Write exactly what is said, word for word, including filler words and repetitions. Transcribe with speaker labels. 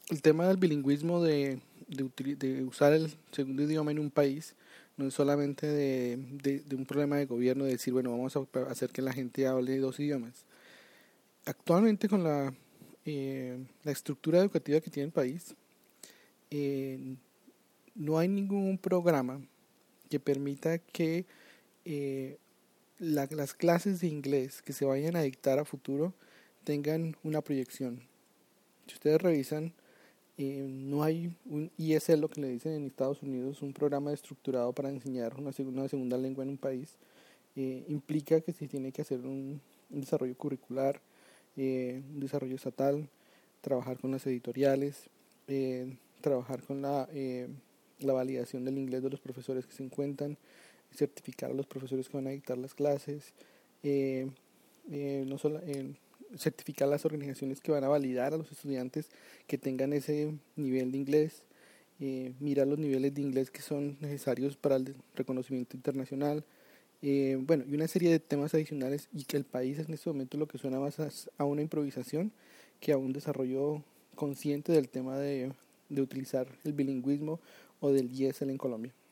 Speaker 1: el tema del bilingüismo, de, de, de usar el segundo idioma en un país, no es solamente de, de, de un problema de gobierno, de decir, bueno, vamos a hacer que la gente hable dos idiomas. Actualmente con la, eh, la estructura educativa que tiene el país, eh, no hay ningún programa que permita que eh, la, las clases de inglés que se vayan a dictar a futuro tengan una proyección. Si ustedes revisan, eh, no hay un E S L, lo que le dicen en Estados Unidos, un programa estructurado para enseñar una, una segunda lengua en un país. Eh, implica que se tiene que hacer un, un desarrollo curricular, eh, un desarrollo estatal, trabajar con las editoriales, eh, trabajar con la, eh, la validación del inglés de los profesores que se encuentran, certificar a los profesores que van a dictar las clases, eh, eh, no solo, eh, certificar las organizaciones que van a validar a los estudiantes que tengan ese nivel de inglés, eh, mirar los niveles de inglés que son necesarios para el reconocimiento internacional, eh, bueno, y una serie de temas adicionales, y que el país en este momento lo que suena más a, a una improvisación que a un desarrollo consciente del tema de, de utilizar el bilingüismo o del E S L en Colombia.